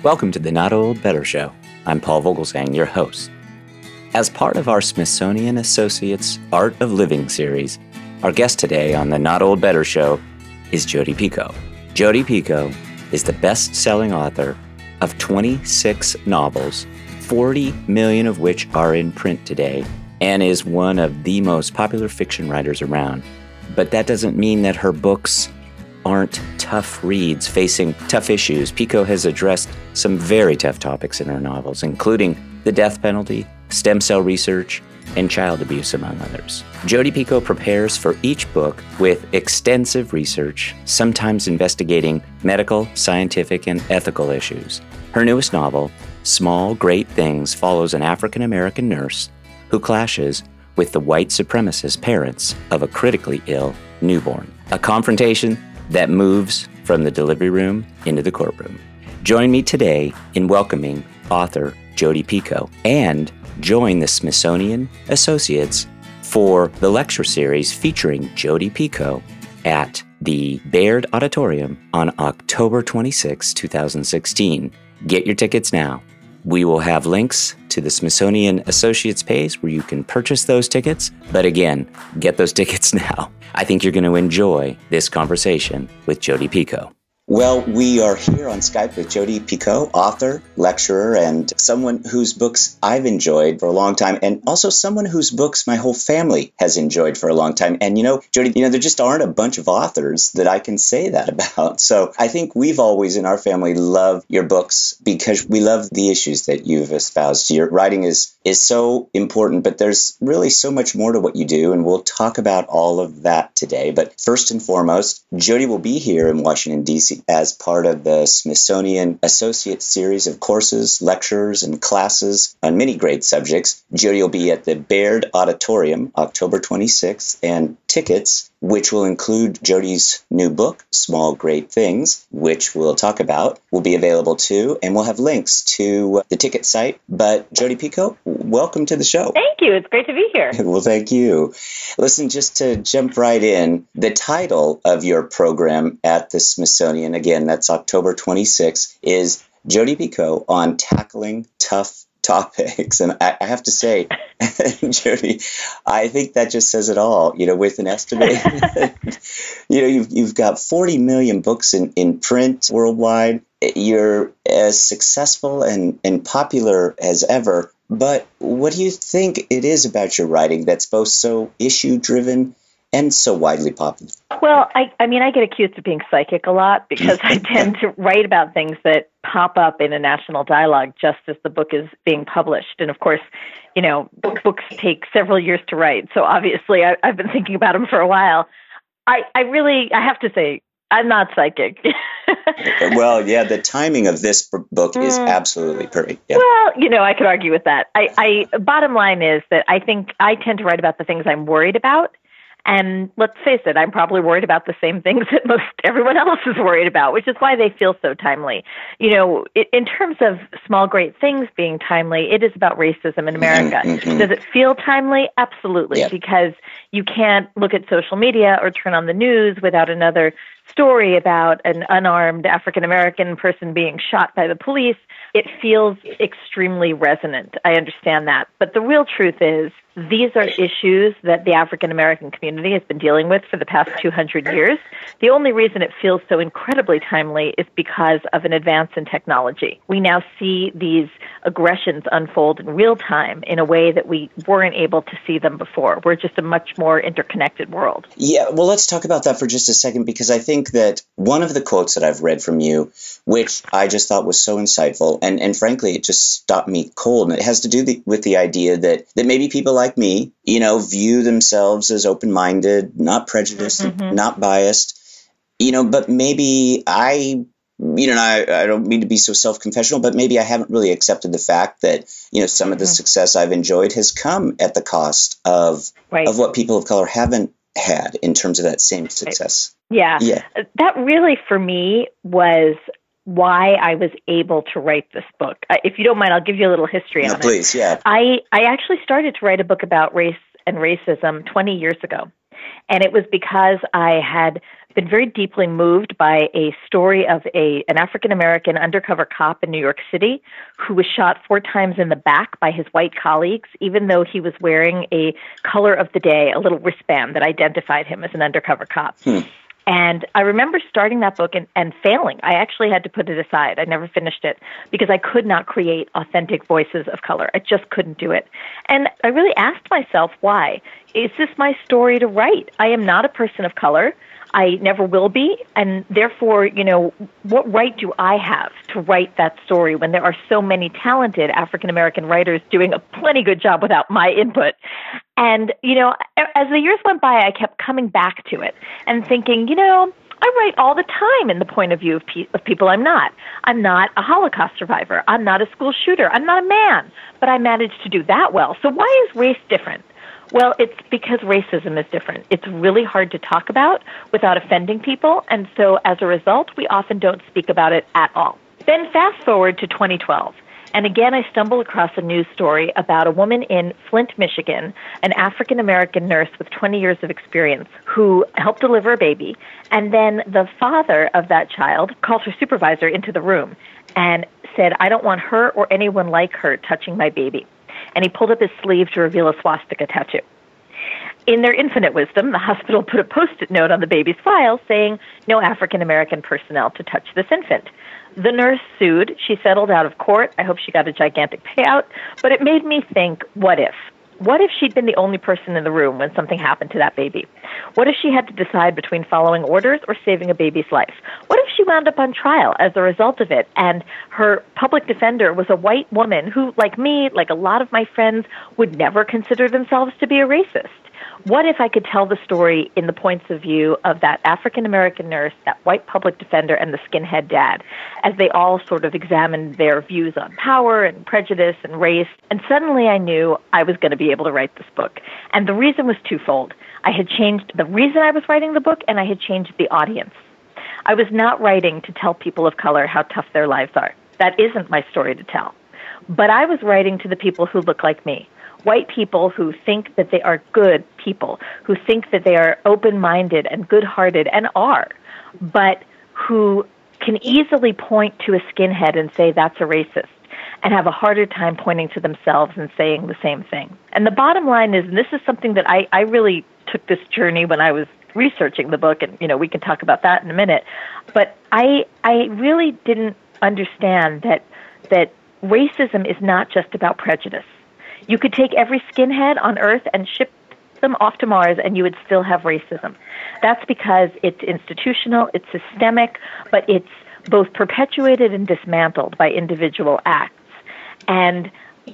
Welcome to the Not Old Better Show. I'm Paul Vogelsang, your host. As part of our Smithsonian Associates Art of Living series, our guest today on the Not Old Better Show is Jodi Picoult. Jodi Picoult is the best-selling author of 26 novels, 40 million of which are in print today, and is one of the most popular fiction writers around. But that doesn't mean that her books aren't tough reads facing tough issues. Picoult has addressed some very tough topics in her novels, including the death penalty, stem cell research, and child abuse, among others. Jodi Picoult prepares for each book with extensive research, sometimes investigating medical, scientific, and ethical issues. Her newest novel, Small Great Things, follows an African-American nurse who clashes with the white supremacist parents of a critically ill newborn. A confrontation that moves from the delivery room into the courtroom. Join me today in welcoming author Jodi Picoult, and join the Smithsonian Associates for the lecture series featuring Jodi Picoult at the Baird Auditorium on October 26, 2016. Get your tickets now. We will have links to the Smithsonian Associates page where you can purchase those tickets. But again, get those tickets now. I think you're going to enjoy this conversation with Jodi Picoult. Well, we are here on Skype with Jodi Picoult, author, lecturer, and someone whose books I've enjoyed for a long time, and also someone whose books my whole family has enjoyed for a long time. And Jodi, there just aren't a bunch of authors that I can say that about. So I think we've always in our family loved your books because we love the issues that you've espoused. Your writing is so important, but there's really so much more to what you do, and we'll talk about all of that today. But first and foremost, Jodi will be here in Washington, D.C. as part of the Smithsonian Associate series of courses, lectures, and classes on many great subjects. Jodi will be at the Baird Auditorium October 26th, and tickets, which will include Jodi's new book, Small Great Things, which we'll talk about, will be available too, and we'll have links to the ticket site. But Jodi Picoult, welcome to the show. Thank you. It's great to be here. Well, thank you. Listen, just to jump right in, the title of your program at the Smithsonian, again, that's October 26th, is Jodi Picoult on Tackling Tough Topics. And I have to say, Jodi, I think that just says it all, with an estimate. You've got 40 million books in print worldwide. You're as successful and popular as ever. But what do you think it is about your writing that's both so issue-driven and so widely popular? Well, I get accused of being psychic a lot because I tend to write about things that pop up in a national dialogue just as the book is being published. And of course, books take several years to write. So obviously I've been thinking about them for a while. I have to say, I'm not psychic. Well, yeah, the timing of this book is absolutely perfect. Yeah. Well, I could argue with that. Bottom line is that I think I tend to write about the things I'm worried about. And let's face it, I'm probably worried about the same things that most everyone else is worried about, which is why they feel so timely. In terms of Small Great Things being timely, it is about racism in America. Mm-hmm. Does it feel timely? Absolutely, yeah. Because you can't look at social media or turn on the news without another story about an unarmed African-American person being shot by the police. It feels extremely resonant. I understand that. But the real truth is, these are issues that the African-American community has been dealing with for the past 200 years. The only reason it feels so incredibly timely is because of an advance in technology. We now see these aggressions unfold in real time in a way that we weren't able to see them before. We're just a much more interconnected world. Yeah, well, let's talk about that for just a second, because I think that one of the quotes that I've read from you, which I just thought was so insightful, and frankly, it just stopped me cold, and it has to do with the idea that maybe people like me, view themselves as open-minded, not prejudiced, not biased, but maybe I don't mean to be so self-confessional, but maybe I haven't really accepted the fact that, some of the success I've enjoyed has come at the cost of what people of color haven't had in terms of that same success. Yeah. That really, for me, was why I was able to write this book. If you don't mind, I'll give you a little history on it. Please, yeah. I actually started to write a book about race and racism 20 years ago. And it was because I had been very deeply moved by a story of an African-American undercover cop in New York City who was shot 4 times in the back by his white colleagues, even though he was wearing a color of the day, a little wristband that identified him as an undercover cop. And I remember starting that book and failing. I actually had to put it aside. I never finished it because I could not create authentic voices of color. I just couldn't do it. And I really asked myself, why? Is this my story to write? I am not a person of color. I never will be. And therefore, what right do I have to write that story when there are so many talented African-American writers doing a plenty good job without my input? And, as the years went by, I kept coming back to it and thinking, I write all the time in the point of view of people I'm not. I'm not a Holocaust survivor. I'm not a school shooter. I'm not a man. But I managed to do that well. So why is race different? Well, it's because racism is different. It's really hard to talk about without offending people, and so as a result, we often don't speak about it at all. Then fast forward to 2012, and again I stumble across a news story about a woman in Flint, Michigan, an African-American nurse with 20 years of experience who helped deliver a baby, and then the father of that child called her supervisor into the room and said, "I don't want her or anyone like her touching my baby." And he pulled up his sleeve to reveal a swastika tattoo. In their infinite wisdom, the hospital put a Post-it note on the baby's file saying, "No African-American personnel to touch this infant." The nurse sued. She settled out of court. I hope she got a gigantic payout. But it made me think, what if? What if she'd been the only person in the room when something happened to that baby? What if she had to decide between following orders or saving a baby's life? What if she wound up on trial as a result of it, and her public defender was a white woman who, like me, like a lot of my friends, would never consider themselves to be a racist? What if I could tell the story in the points of view of that African-American nurse, that white public defender, and the skinhead dad, as they all sort of examined their views on power and prejudice and race? And suddenly I knew I was going to be able to write this book. And the reason was twofold. I had changed the reason I was writing the book, and I had changed the audience. I was not writing to tell people of color how tough their lives are. That isn't my story to tell. But I was writing to the people who look like me. White people who think that they are good people, who think that they are open-minded and good-hearted, and are, but who can easily point to a skinhead and say that's a racist, and have a harder time pointing to themselves and saying the same thing. And the bottom line is, and this is something that I really took this journey when I was researching the book, and we can talk about that in a minute, but I really didn't understand that racism is not just about prejudice. You could take every skinhead on Earth and ship them off to Mars, and you would still have racism. That's because it's institutional, it's systemic, but it's both perpetuated and dismantled by individual acts. And,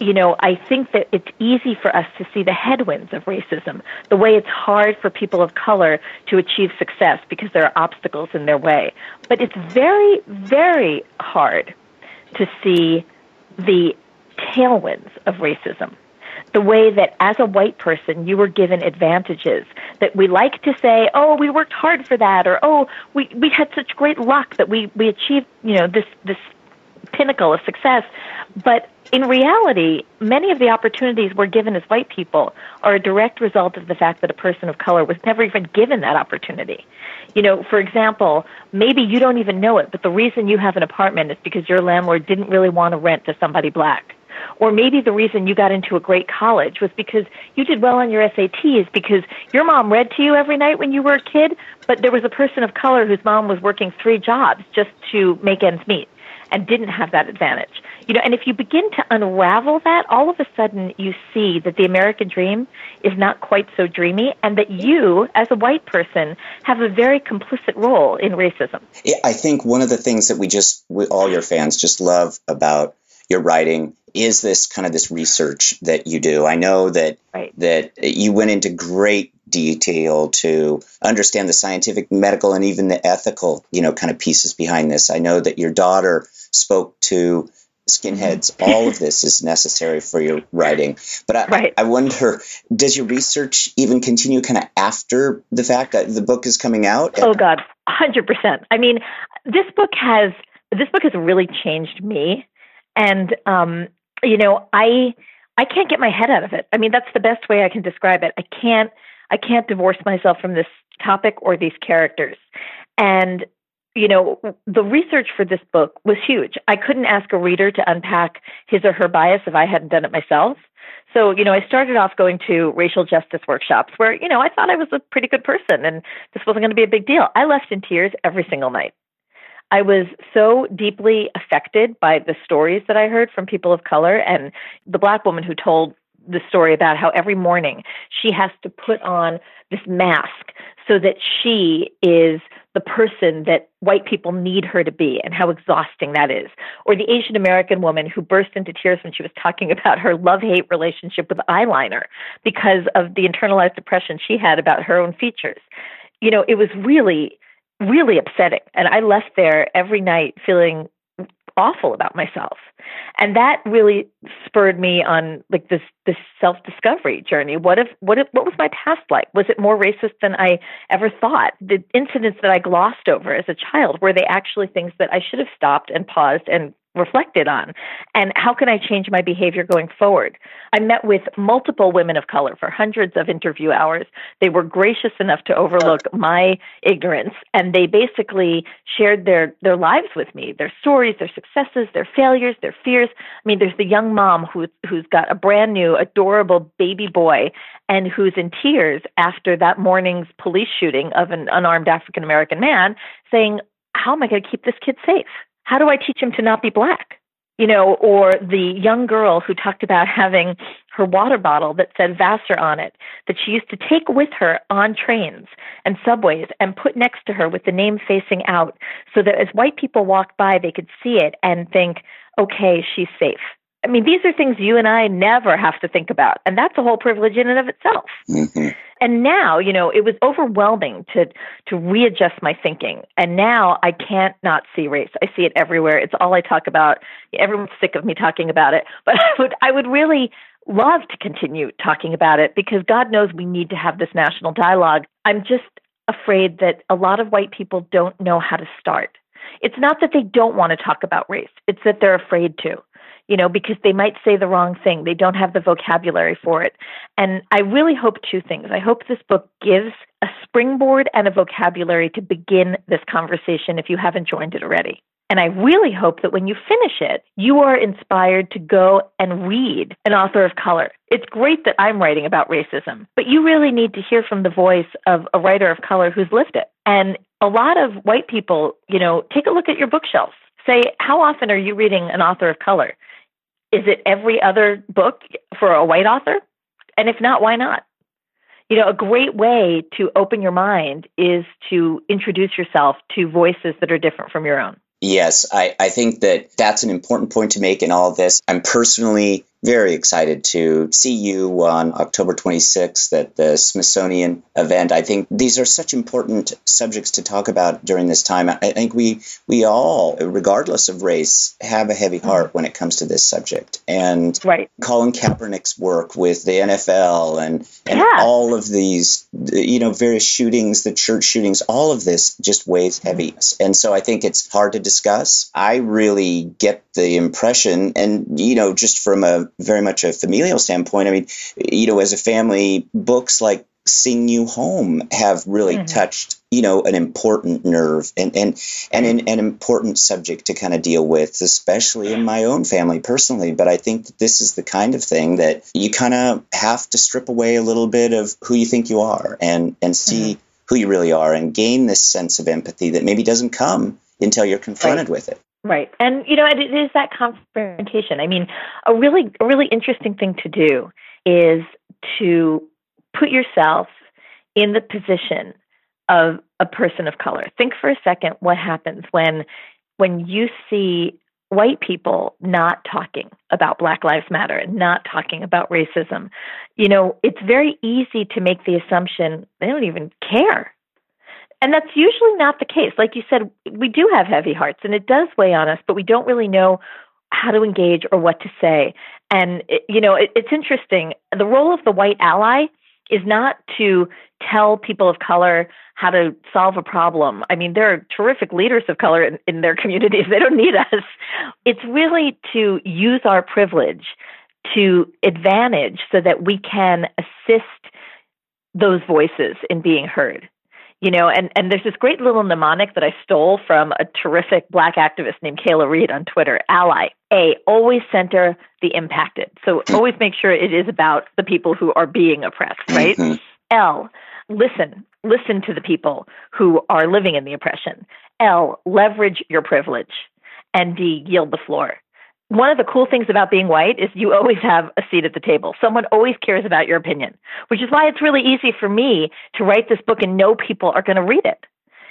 I think that it's easy for us to see the headwinds of racism, the way it's hard for people of color to achieve success because there are obstacles in their way. But it's very, very hard to see the tailwinds of racism. The way that as a white person, you were given advantages that we like to say, oh, we worked hard for that, or, oh, we had such great luck that we achieved, this pinnacle of success. But in reality, many of the opportunities we're given as white people are a direct result of the fact that a person of color was never even given that opportunity. For example, maybe you don't even know it, but the reason you have an apartment is because your landlord didn't really want to rent to somebody black. Or maybe the reason you got into a great college was because you did well on your SATs because your mom read to you every night when you were a kid, but there was a person of color whose mom was working 3 jobs just to make ends meet and didn't have that advantage. And if you begin to unravel that, all of a sudden you see that the American dream is not quite so dreamy, and that you, as a white person, have a very complicit role in racism. Yeah, I think one of the things that we all your fans just love about your writing is this kind of this research that you do. I know that that you went into great detail to understand the scientific, medical, and even the ethical, kind of pieces behind this. I know that your daughter spoke to skinheads. All of this is necessary for your writing. But I wonder, does your research even continue kind of after the fact that the book is coming out? Oh, God, 100%. I mean, this book has really changed me. And, I can't get my head out of it. I mean, that's the best way I can describe it. I can't divorce myself from this topic or these characters. And, the research for this book was huge. I couldn't ask a reader to unpack his or her bias if I hadn't done it myself. So, I started off going to racial justice workshops where, I thought I was a pretty good person and this wasn't going to be a big deal. I left in tears every single night. I was so deeply affected by the stories that I heard from people of color, and the Black woman who told the story about how every morning she has to put on this mask so that she is the person that white people need her to be, and how exhausting that is. Or the Asian American woman who burst into tears when she was talking about her love-hate relationship with eyeliner because of the internalized depression she had about her own features. It was really, really upsetting. And I left there every night feeling awful about myself. And that really spurred me on like this self-discovery journey. What was my past like? Was it more racist than I ever thought? The incidents that I glossed over as a child, were they actually things that I should have stopped and paused and reflected on? And how can I change my behavior going forward? I met with multiple women of color for hundreds of interview hours. They were gracious enough to overlook my ignorance, and they basically shared their lives with me, their stories, their successes, their failures, their fears. I mean, there's the young mom who's got a brand new, adorable baby boy and who's in tears after that morning's police shooting of an unarmed African-American man, saying, how am I going to keep this kid safe? How do I teach him to not be Black? Or the young girl who talked about having her water bottle that said Vassar on it, that she used to take with her on trains and subways and put next to her with the name facing out so that as white people walked by, they could see it and think, okay, she's safe. I mean, these are things you and I never have to think about. And that's a whole privilege in and of itself. Mm-hmm. And now, it was overwhelming to readjust my thinking. And now I can't not see race. I see it everywhere. It's all I talk about. Everyone's sick of me talking about it. But I would really love to continue talking about it because God knows we need to have this national dialogue. I'm just afraid that a lot of white people don't know how to start. It's not that they don't want to talk about race. It's that they're afraid to. Because they might say the wrong thing. They don't have the vocabulary for it. And I really hope two things. I hope this book gives a springboard and a vocabulary to begin this conversation if you haven't joined it already. And I really hope that when you finish it, you are inspired to go and read an author of color. It's great that I'm writing about racism, but you really need to hear from the voice of a writer of color who's lived it. And a lot of white people, take a look at your bookshelves. Say, how often are you reading an author of color? Is it every other book for a white author? And if not, why not? A great way to open your mind is to introduce yourself to voices that are different from your own. Yes, I think that's an important point to make in all of this. I'm personally very excited to see you on October 26th at the Smithsonian event. I think these are such important subjects to talk about during this time. I think we all, regardless of race, have a heavy heart when it comes to this subject. And right. Colin Kaepernick's work with the NFL and all of these, various shootings, the church shootings, all of this just weighs heavy. And so I think it's hard to discuss. I really get the impression, and, just from very much a familial standpoint, I mean, as a family, books like Sing You Home have really touched, an important nerve and an important subject to kind of deal with, especially in my own family personally. But I think that this is the kind of thing that you kind of have to strip away a little bit of who you think you are and see who you really are and gain this sense of empathy that maybe doesn't come until you're confronted with it. Right. And, it is that confrontation. I mean, a really interesting thing to do is to put yourself in the position of a person of color. Think for a second what happens when you see white people not talking about Black Lives Matter and not talking about racism. It's very easy to make the assumption they don't even care. And that's usually not the case. Like you said, we do have heavy hearts and it does weigh on us, but we don't really know how to engage or what to say. And, it's interesting. The role of the white ally is not to tell people of color how to solve a problem. I mean, there are terrific leaders of color in their communities. They don't need us. It's really to use our privilege to advantage so that we can assist those voices in being heard. And there's this great little mnemonic that I stole from a terrific Black activist named Kayla Reed on Twitter. Ally. A, always center the impacted. So always make sure it is about the people who are being oppressed, right? Mhm. L, listen. Listen to the people who are living in the oppression. L, leverage your privilege. And D, yield the floor. One of the cool things about being white is you always have a seat at the table. Someone always cares about your opinion, which is why it's really easy for me to write this book and know people are going to read it.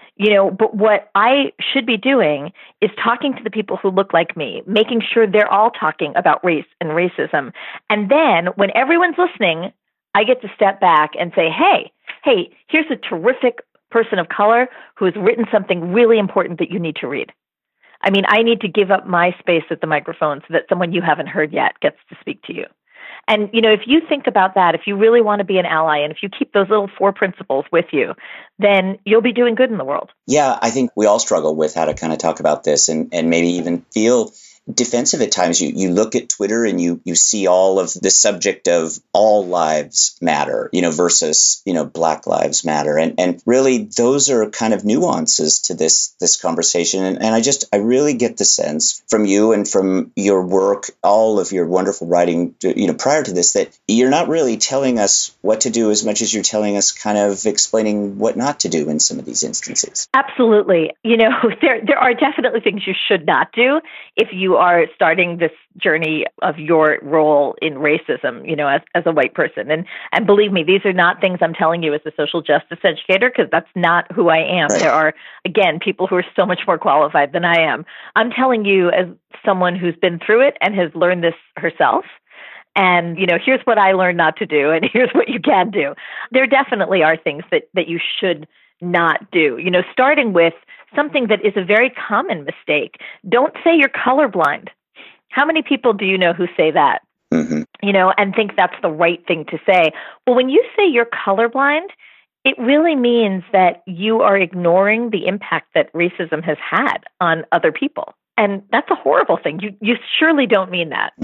But what I should be doing is talking to the people who look like me, making sure they're all talking about race and racism. And then when everyone's listening, I get to step back and say, hey, here's a terrific person of color who has written something really important that you need to read. I mean, I need to give up my space at the microphone so that someone you haven't heard yet gets to speak to you. And, if you think about that, if you really want to be an ally, and if you keep those little 4 principles with you, then you'll be doing good in the world. Yeah, I think we all struggle with how to kind of talk about this and maybe even feel defensive at times. You look at Twitter and you see all of the subject of all lives matter, versus, Black Lives Matter. And really, those are kind of nuances to this conversation. And I really get the sense from you and from your work, all of your wonderful writing, prior to this, that you're not really telling us what to do as much as you're telling us kind of explaining what not to do in some of these instances. Absolutely. There are definitely things you should not do if you are starting this journey of your role in racism, as a white person. And believe me, these are not things I'm telling you as a social justice educator, because that's not who I am. Right. There are, again, people who are so much more qualified than I am. I'm telling you as someone who's been through it and has learned this herself. And, here's what I learned not to do, and here's what you can do. There definitely are things that you should not do, starting with something that is a very common mistake. Don't say you're colorblind. How many people do you know who say that? Mm-hmm. And think that's the right thing to say? Well, when you say you're colorblind, it really means that you are ignoring the impact that racism has had on other people. And that's a horrible thing. You surely don't mean that,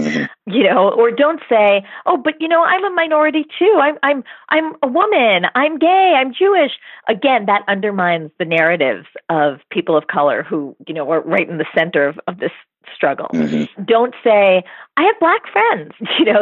or don't say, oh, but I'm a minority too. I'm a woman. I'm gay. I'm Jewish. Again, that undermines the narratives of people of color who, are right in the center of this struggle. Mm-hmm. Don't say, I have Black friends.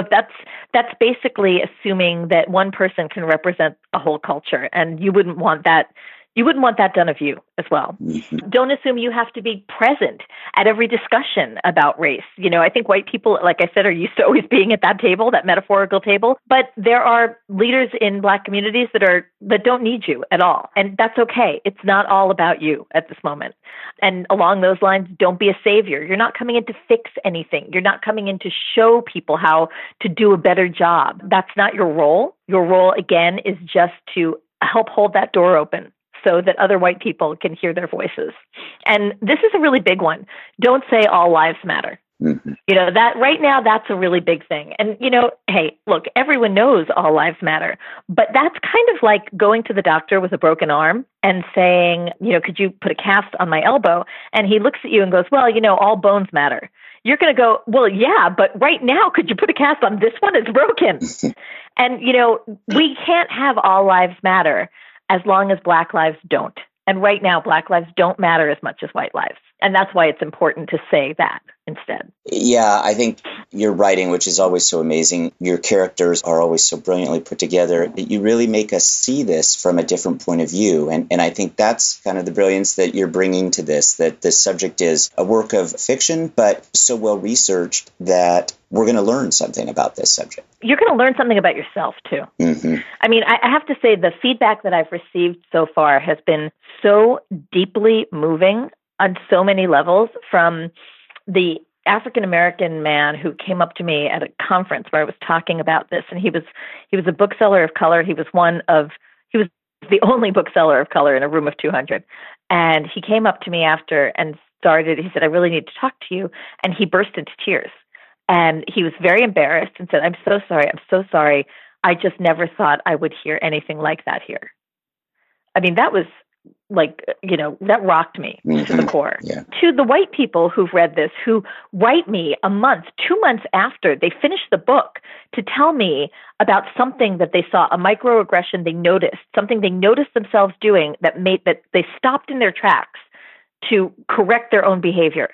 That's basically assuming that one person can represent a whole culture, and you wouldn't want that. You wouldn't want that done of you as well. Mm-hmm. Don't assume you have to be present at every discussion about race. I think white people, like I said, are used to always being at that table, that metaphorical table. But there are leaders in Black communities that don't need you at all. And that's okay. It's not all about you at this moment. And along those lines, don't be a savior. You're not coming in to fix anything. You're not coming in to show people how to do a better job. That's not your role. Your role, again, is just to help hold that door open so that other white people can hear their voices. And this is a really big one. Don't say all lives matter. Mm-hmm. That right now, that's a really big thing. And, hey, look, everyone knows all lives matter, but that's kind of like going to the doctor with a broken arm and saying, could you put a cast on my elbow? And he looks at you and goes, well, all bones matter. You're going to go, well, yeah, but right now, could you put a cast on this one? It's broken. And, we can't have all lives matter as long as Black lives don't. And right now, Black lives don't matter as much as white lives. And that's why it's important to say that instead. Yeah, I think your writing, which is always so amazing, your characters are always so brilliantly put together, that you really make us see this from a different point of view. And I think that's kind of the brilliance that you're bringing to this, that this subject is a work of fiction, but so well researched that we're going to learn something about this subject. You're going to learn something about yourself, too. Mm-hmm. I mean, I have to say the feedback that I've received so far has been so deeply moving on so many levels, from the African-American man who came up to me at a conference where I was talking about this. And he was a bookseller of color. He was the only bookseller of color in a room of 200. And he came up to me after and he said, I really need to talk to you. And he burst into tears. And he was very embarrassed and said, I'm so sorry. I just never thought I would hear anything like that here. I mean, that was that rocked me to the core. Yeah. To the white people who've read this, who write me a month, 2 months after they finish the book to tell me about something that they saw, a microaggression they noticed, something they noticed themselves doing that they stopped in their tracks to correct their own behavior,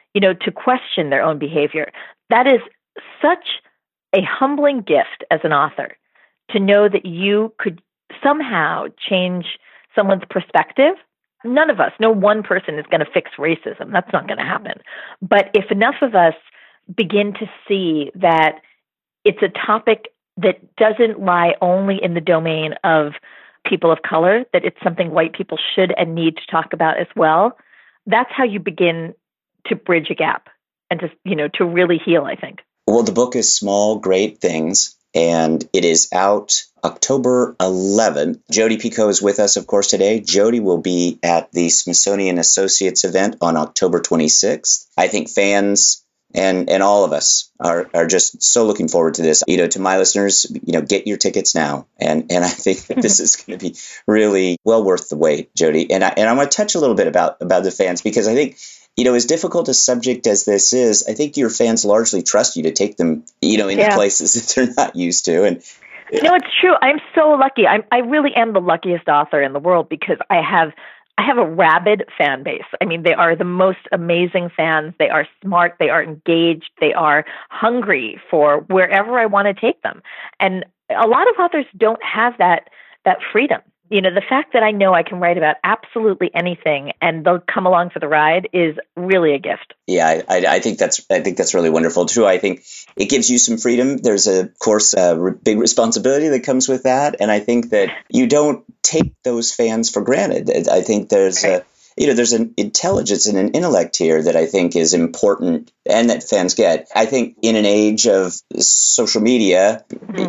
to question their own behavior. That is such a humbling gift as an author, to know that you could somehow change someone's perspective. None of us, no one person is going to fix racism. That's not going to happen. But if enough of us begin to see that it's a topic that doesn't lie only in the domain of people of color, that it's something white people should and need to talk about as well, that's how you begin to bridge a gap and to really heal, I think. Well, the book is Small Great Things, and it is out October 11th. Jodi Picoult is with us, of course, today. Jodi will be at the Smithsonian Associates event on October 26th. I think fans and all of us are just so looking forward to this. To my listeners, get your tickets now. And I think that this is going to be really well worth the wait, Jodi. And I want to touch a little bit about the fans, because I think, as difficult a subject as this is, I think your fans largely trust you to take them, into places that they're not used to. And it's true. I'm so lucky. I really am the luckiest author in the world, because I have a rabid fan base. I mean, they are the most amazing fans. They are smart. They are engaged. They are hungry for wherever I want to take them. And a lot of authors don't have that freedom. The fact that I know I can write about absolutely anything and they'll come along for the ride is really a gift. Yeah, I think that's really wonderful too. I think it gives you some freedom. There's of course a big responsibility that comes with that, and I think that you don't take those fans for granted. I think there's there's an intelligence and an intellect here that I think is important and that fans get. I think in an age of social media,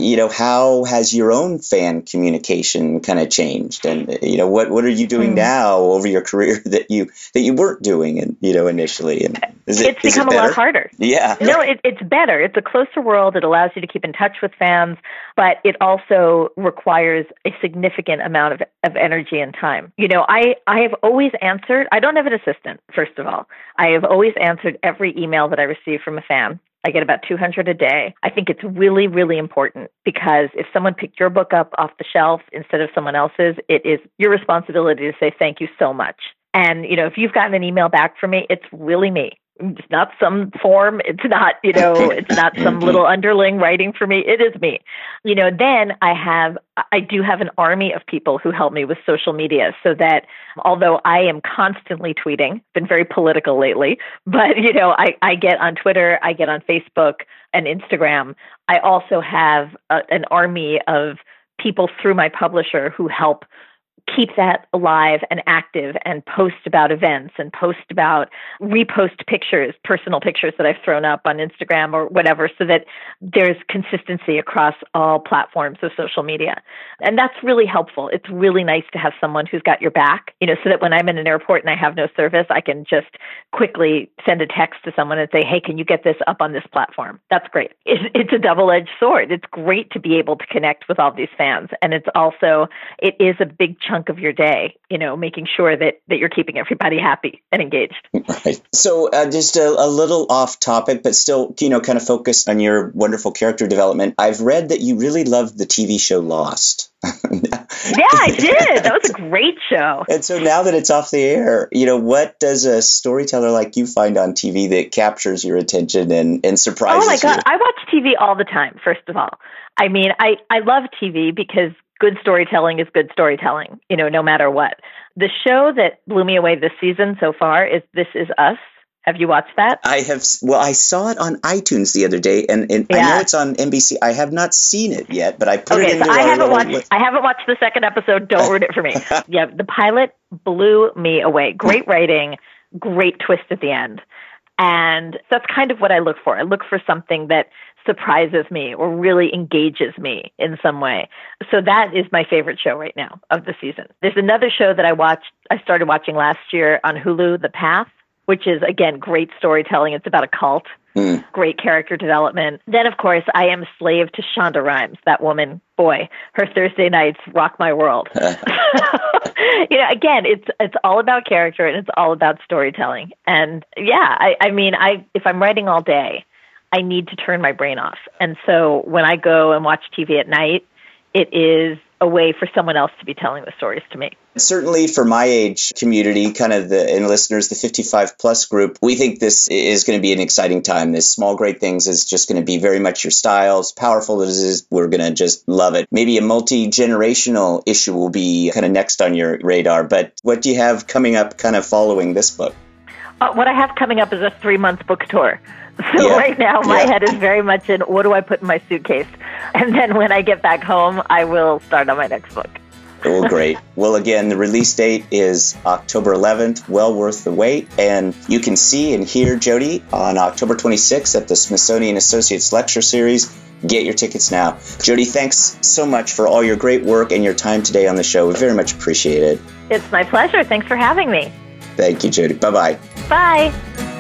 how has your own fan communication kind of changed? And, what are you doing now over your career that you weren't doing, initially? And it's become a lot harder. Yeah. No, it's better. It's a closer world. It allows you to keep in touch with fans, but it also requires a significant amount of energy and time. I have always answered. I don't have an assistant, first of all. I have always answered every email that I receive from a fan. I get about 200 a day. I think it's really, really important, because if someone picked your book up off the shelf instead of someone else's, it is your responsibility to say thank you so much. And, if you've gotten an email back from me, it's really me. It's not some form. It's not, it's not some little underling writing for me. It is me. Then I do have an army of people who help me with social media, so that although I am constantly tweeting, been very political lately, but, I get on Twitter, I get on Facebook and Instagram. I also have an army of people through my publisher who help keep that alive and active, and post about events and repost pictures, personal pictures that I've thrown up on Instagram or whatever, so that there's consistency across all platforms of social media. And that's really helpful. It's really nice to have someone who's got your back, so that when I'm in an airport and I have no service, I can just quickly send a text to someone and say, hey, can you get this up on this platform? That's great. It's a double-edged sword. It's great to be able to connect with all these fans. And it is a big chunk of your day, making sure that you're keeping everybody happy and engaged. Right. So just a little off topic, but still, kind of focused on your wonderful character development. I've read that you really loved the TV show Lost. Yeah, I did. That was a great show. And so now that it's off the air, what does a storyteller like you find on TV that captures your attention and surprises you? Oh my God, I watch TV all the time, first of all. I mean, I love TV because good storytelling is good storytelling, no matter what. The show that blew me away this season so far is This Is Us. Have you watched that? I have. Well, I saw it on iTunes the other day, and I know it's on NBC. I have not seen it yet, but I put it into I haven't watched the second episode. Don't ruin it for me. Yeah, the pilot blew me away. Great writing, great twist at the end. And that's kind of what I look for. I look for something that surprises me or really engages me in some way. So that is my favorite show right now of the season. There's another show that I started watching last year on Hulu, The Path, which is, again, great storytelling. It's about a cult. Great character development. Then, of course, I am slave to Shonda Rhimes, that woman. Boy, her Thursday nights rock my world. Again, it's all about character and it's all about storytelling. And yeah, if I'm writing all day, I need to turn my brain off. And so when I go and watch TV at night, it is a way for someone else to be telling the stories to me. Certainly for my age community, and listeners, the 55 plus group, we think this is going to be an exciting time. This Small Great Things is just going to be very much your style. As powerful as it is, we're going to just love it. Maybe a multi-generational issue will be kind of next on your radar. But what do you have coming up kind of following this book? What I have coming up is a 3-month book tour. So right now my head is very much in, what do I put in my suitcase? And then when I get back home, I will start on my next book. Oh, great. Well, again, the release date is October 11th, well worth the wait. And you can see and hear Jodi on October 26th at the Smithsonian Associates Lecture Series. Get your tickets now. Jodi, thanks so much for all your great work and your time today on the show. We very much appreciate it. It's my pleasure. Thanks for having me. Thank you, Jodi. Bye-bye. Bye.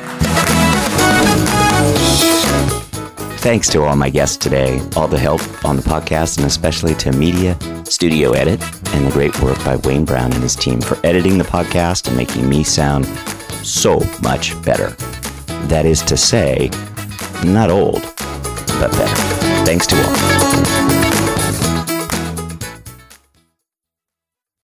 Thanks to all my guests today, all the help on the podcast, and especially to Media, Studio Edit, and the great work by Wayne Brown and his team for editing the podcast and making me sound so much better. That is to say, not old, but better. Thanks to all.